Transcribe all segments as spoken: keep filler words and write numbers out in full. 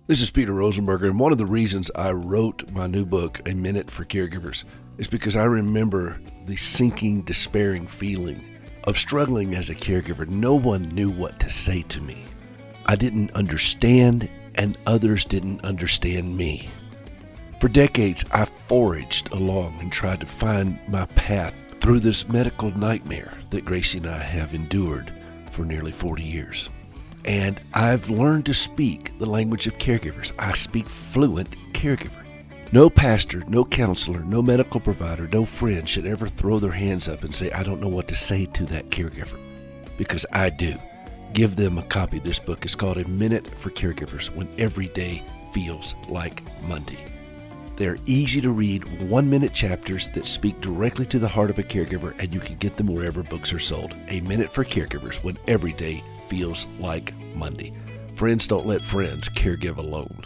This is Peter Rosenberger, and one of the reasons I wrote my new book, A Minute for Caregivers, is because I remember the sinking, despairing feeling of struggling as a caregiver. No one knew what to say to me. I didn't understand, and others didn't understand me. For decades, I foraged along and tried to find my path through this medical nightmare that Gracie and I have endured for nearly forty years. And I've learned to speak the language of caregivers. I speak fluent caregiver. No pastor, no counselor, no medical provider, no friend should ever throw their hands up and say, I don't know what to say to that caregiver. Because I do. Give them a copy of this book. It's called A Minute for Caregivers, When Every Day Feels Like Monday. They're easy to read, one-minute chapters that speak directly to the heart of a caregiver, and you can get them wherever books are sold. A Minute for Caregivers, When Every Day Feels Like Monday. Friends don't let friends caregive alone.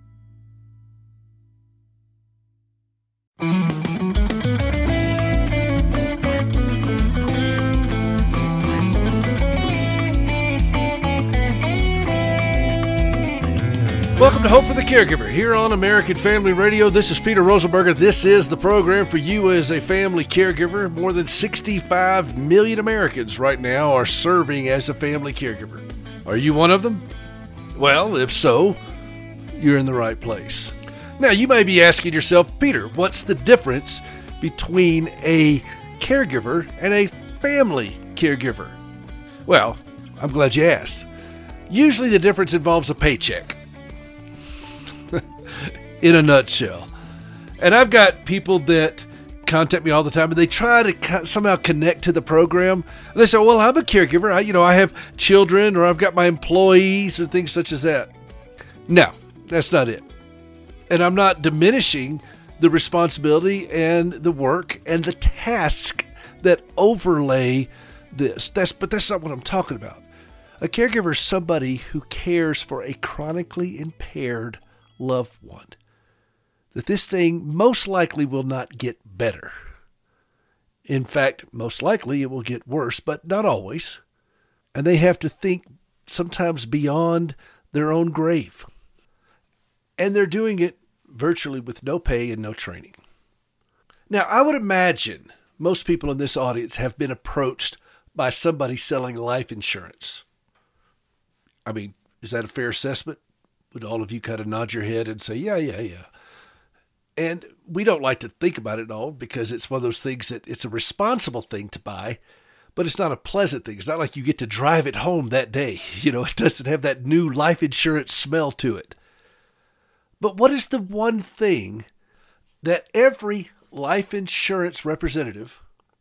Welcome to Hope for the Caregiver here on American Family Radio. This is Peter Rosenberger. This is the program for you as a family caregiver. More than sixty-five million Americans right now are serving as a family caregiver. Are you one of them? Well, if so, you're in the right place. Now, you may be asking yourself, Peter, what's the difference between a caregiver and a family caregiver? Well, I'm glad you asked. Usually the difference involves a paycheck. In a nutshell. And I've got people that contact me all the time, and they try to somehow connect to the program. And they say, well, I'm a caregiver. I, you know, I have children, or I've got my employees, or things such as that. No, that's not it. And I'm not diminishing the responsibility and the work and the task that overlay this. That's, but that's not what I'm talking about. A caregiver is somebody who cares for a chronically impaired loved one. That this thing most likely will not get better. In fact, most likely it will get worse, but not always. And they have to think sometimes beyond their own grave. And they're doing it virtually with no pay and no training. Now, I would imagine most people in this audience have been approached by somebody selling life insurance. I mean, is that a fair assessment? Would all of you kind of nod your head and say, yeah, yeah, yeah. And we don't like to think about it all because it's one of those things that it's a responsible thing to buy, but it's not a pleasant thing. It's not like you get to drive it home that day. You know, it doesn't have that new life insurance smell to it. But what is the one thing that every life insurance representative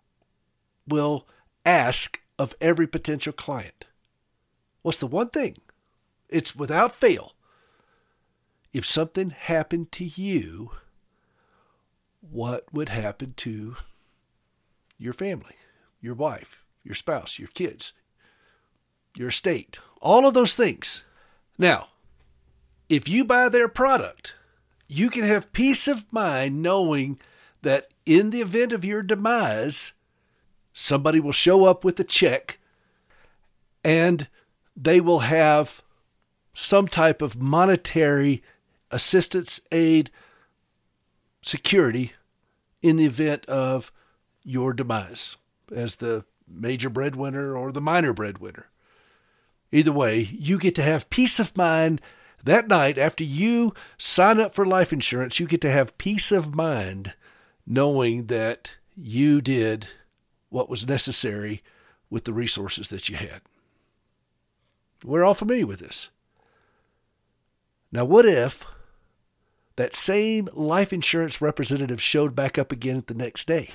will ask of every potential client? What's the one thing? It's without fail. If something happened to you, what would happen to your family, your wife, your spouse, your kids, your estate, all of those things? Now, if you buy their product, you can have peace of mind knowing that in the event of your demise, somebody will show up with a check and they will have some type of monetary assistance, aid, security in the event of your demise as the major breadwinner or the minor breadwinner. Either way, you get to have peace of mind that night after you sign up for life insurance. You get to have peace of mind knowing that you did what was necessary with the resources that you had. We're all familiar with this. Now, what if that same life insurance representative showed back up again the next day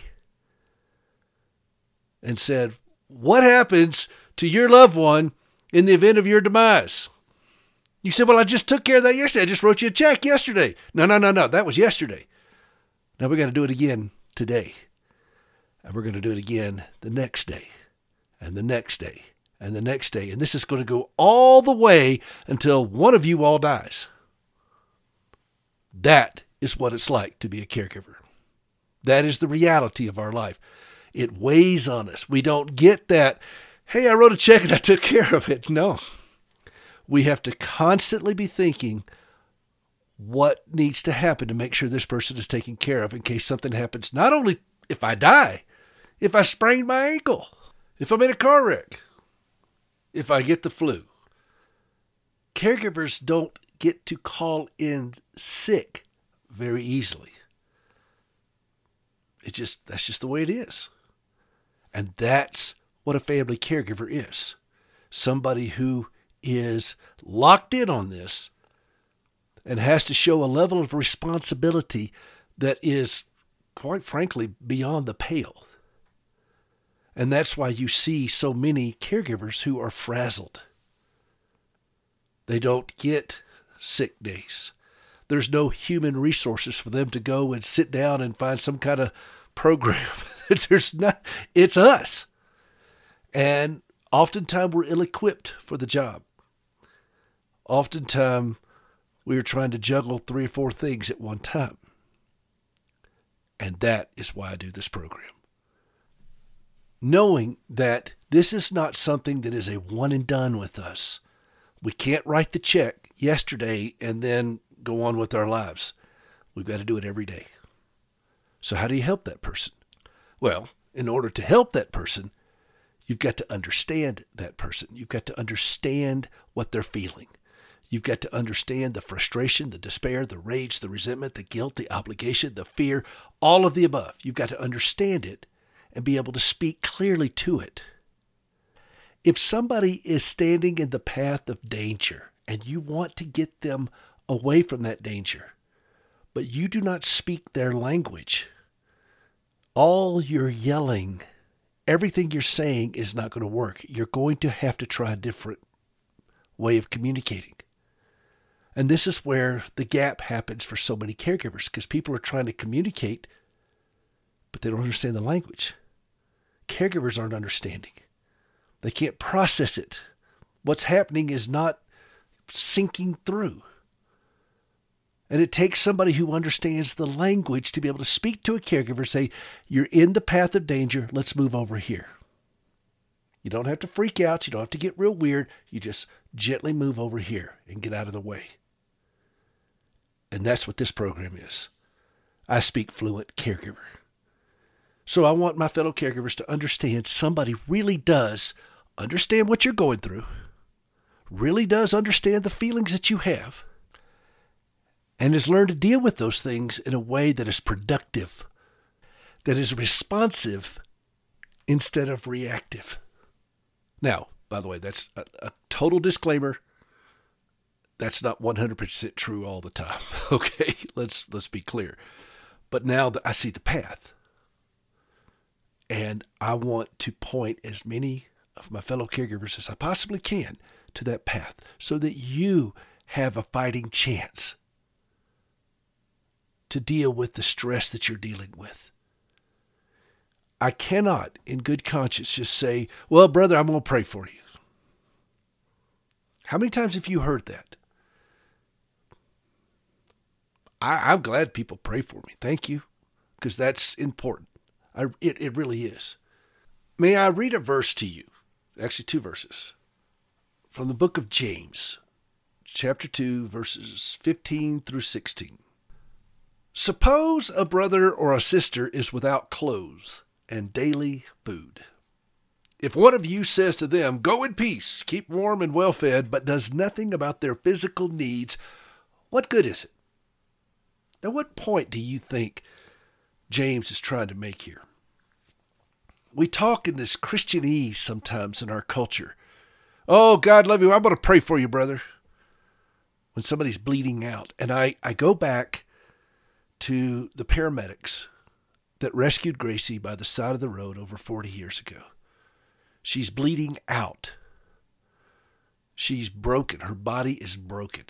and said, what happens to your loved one in the event of your demise? You said, well, I just took care of that yesterday. I just wrote you a check yesterday. No, no, no, no. That was yesterday. Now we got to do it again today. And we're going to do it again the next day and the next day and the next day. And this is going to go all the way until one of you all dies. That is what it's like to be a caregiver. That is the reality of our life. It weighs on us. We don't get that, hey, I wrote a check and I took care of it. No. We have to constantly be thinking what needs to happen to make sure this person is taken care of in case something happens. Not only if I die, if I sprain my ankle, if I'm in a car wreck, if I get the flu. Caregivers don't get to call in sick very easily. It just, that's just the way it is. And that's what a family caregiver is. Somebody who is locked in on this and has to show a level of responsibility that is, quite frankly, beyond the pale. And that's why you see so many caregivers who are frazzled. They don't get sick days. There's no human resources for them to go and sit down and find some kind of program. There's not, it's us. And oftentimes we're ill-equipped for the job. Oftentimes we are trying to juggle three or four things at one time. And that is why I do this program. Knowing that this is not something that is a one and done with us. We can't write the check yesterday and then go on with our lives. We've got to do it every day. So how do you help that person? Well, in order to help that person, you've got to understand that person. You've got to understand what they're feeling. You've got to understand the frustration, the despair, the rage, the resentment, the guilt, the obligation, the fear, all of the above. You've got to understand it and be able to speak clearly to it. If somebody is standing in the path of danger and you want to get them away from that danger, but you do not speak their language, all your yelling, everything you're saying is not going to work. You're going to have to try a different way of communicating. And this is where the gap happens for so many caregivers, because people are trying to communicate, but they don't understand the language. Caregivers aren't understanding. They can't process it. What's happening is not sinking through. And it takes somebody who understands the language to be able to speak to a caregiver, say, you're in the path of danger, let's move over here. You don't have to freak out. You don't have to get real weird. You just gently move over here and get out of the way. And that's what this program is. I speak fluent caregiver. So I want my fellow caregivers to understand somebody really does understand what you're going through, really does understand the feelings that you have, and has learned to deal with those things in a way that is productive, that is responsive instead of reactive. Now, by the way, that's a, a total disclaimer. That's not one hundred percent true all the time. Okay, let's let's be clear. But now that I see the path, and I want to point as many of my fellow caregivers as I possibly can to that path so that you have a fighting chance to deal with the stress that you're dealing with. I cannot, in good conscience, just say, well, brother, I'm going to pray for you. How many times have you heard that? I, I'm glad people pray for me. Thank you, because that's important. I, it, it really is. May I read a verse to you? Actually, two verses. From the book of James, chapter two, verses fifteen through sixteen. Suppose a brother or a sister is without clothes and daily food. If one of you says to them, go in peace, keep warm and well fed, but does nothing about their physical needs, what good is it? Now, what point do you think James is trying to make here? We talk in this Christianese sometimes in our culture. Oh, God love you. I'm going to pray for you, brother. When somebody's bleeding out. And I, I go back to the paramedics that rescued Gracie by the side of the road over forty years ago. She's bleeding out. She's broken. Her body is broken.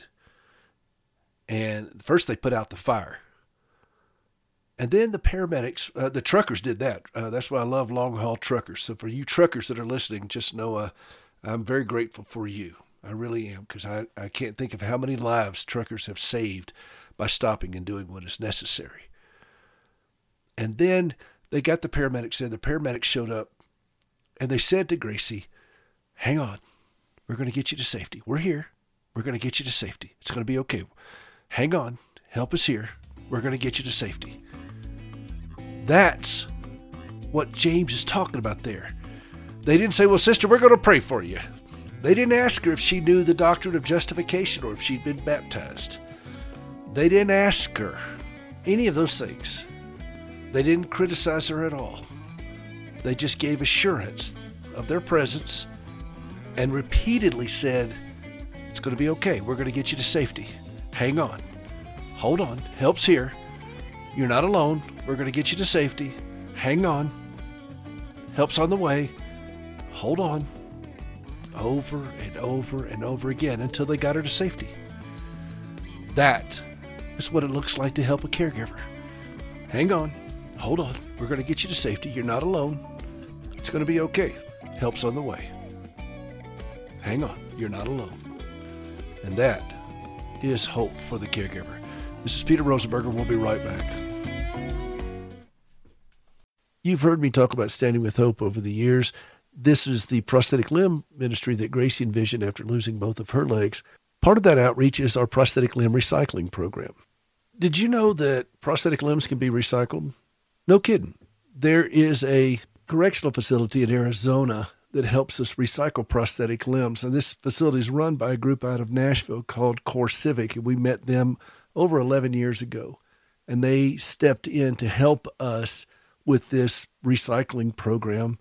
And first they put out the fire. And then the paramedics, uh, the truckers did that. Uh, that's why I love long-haul truckers. So for you truckers that are listening, just know uh, I'm very grateful for you. I really am, because I, I can't think of how many lives truckers have saved by stopping and doing what is necessary. And then they got the paramedics there. The paramedics showed up, and they said to Gracie, hang on. We're going to get you to safety. We're here. We're going to get you to safety. It's going to be okay. Hang on. Help is here. We're going to get you to safety. That's what James is talking about there. They didn't say, well, sister, we're going to pray for you. They didn't ask her if she knew the doctrine of justification or if she'd been baptized. They didn't ask her any of those things. They didn't criticize her at all. They just gave assurance of their presence and repeatedly said, it's going to be okay. We're going to get you to safety. Hang on. Hold on. Help's here. You're not alone. We're going to get you to safety. Hang on. Help's on the way. Hold on. Over and over and over again until they got her to safety. That is what it looks like to help a caregiver. Hang on. Hold on. We're going to get you to safety. You're not alone. It's going to be okay. Help's on the way. Hang on. You're not alone. And that is hope for the caregiver. This is Peter Rosenberger. We'll be right back. You've heard me talk about Standing with Hope over the years. This is the prosthetic limb ministry that Gracie envisioned after losing both of her legs. Part of that outreach is our prosthetic limb recycling program. Did you know that prosthetic limbs can be recycled? No kidding. There is a correctional facility in Arizona that helps us recycle prosthetic limbs. And this facility is run by a group out of Nashville called CoreCivic. And we met them over eleven years ago. And they stepped in to help us with this recycling program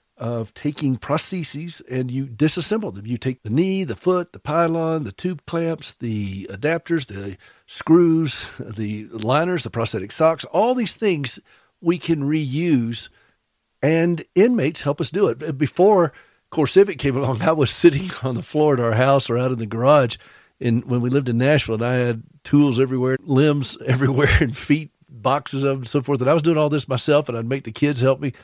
of taking prostheses and you disassemble them. You take the knee, the foot, the pylon, the tube clamps, the adapters, the screws, the liners, the prosthetic socks, all these things we can reuse, and inmates help us do it. Before CoreCivic came along, I was sitting on the floor at our house or out in the garage in, when we lived in Nashville, and I had tools everywhere, limbs everywhere, and feet, boxes of them and so forth. And I was doing all this myself, and I'd make the kids help me.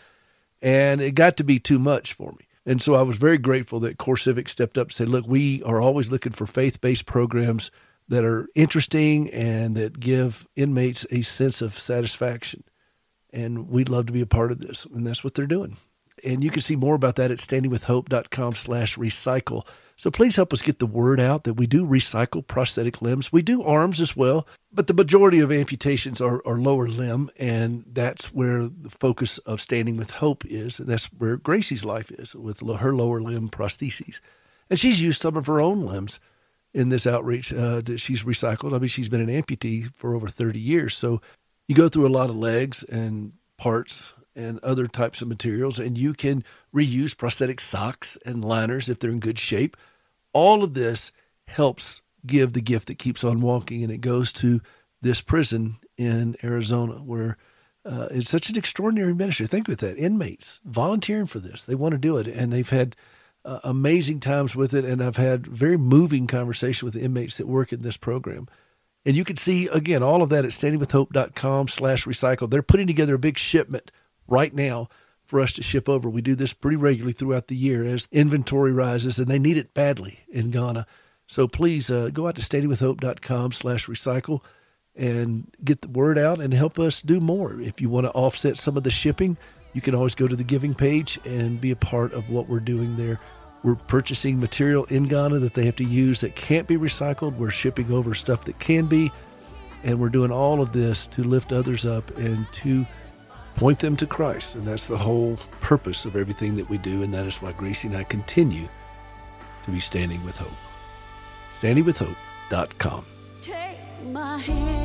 And it got to be too much for me. And so I was very grateful that CoreCivic stepped up and said, look, we are always looking for faith-based programs that are interesting and that give inmates a sense of satisfaction. And we'd love to be a part of this. And that's what they're doing. And you can see more about that at standingwithhope.com slash recycle. So please help us get the word out that we do recycle prosthetic limbs. We do arms as well, but the majority of amputations are, are lower limb, and that's where the focus of Standing with Hope is. And that's where Gracie's life is, with her lower limb prostheses. And she's used some of her own limbs in this outreach uh, that she's recycled. I mean, she's been an amputee for over thirty years. So you go through a lot of legs and parts and other types of materials, and you can reuse prosthetic socks and liners if they're in good shape. All of this helps give the gift that keeps on walking, and it goes to this prison in Arizona where uh, it's such an extraordinary ministry. Think with that. Inmates volunteering for this. They want to do it, and they've had uh, amazing times with it, and I've had very moving conversation with the inmates that work in this program. And you can see, again, all of that at standingwithhope.com slash recycle. They're putting together a big shipment right now for us to ship over. We do this pretty regularly throughout the year as inventory rises, and they need it badly in Ghana. So please uh, go out to standingwithhope.com slash recycle and get the word out and help us do more. If you want to offset some of the shipping, you can always go to the giving page and be a part of what we're doing there. We're purchasing material in Ghana that they have to use that can't be recycled. We're shipping over stuff that can be, and we're doing all of this to lift others up and to point them to Christ. And that's the whole purpose of everything that we do, and that is why Gracie and I continue to be Standing with Hope. standing with hope dot com. Take my hand.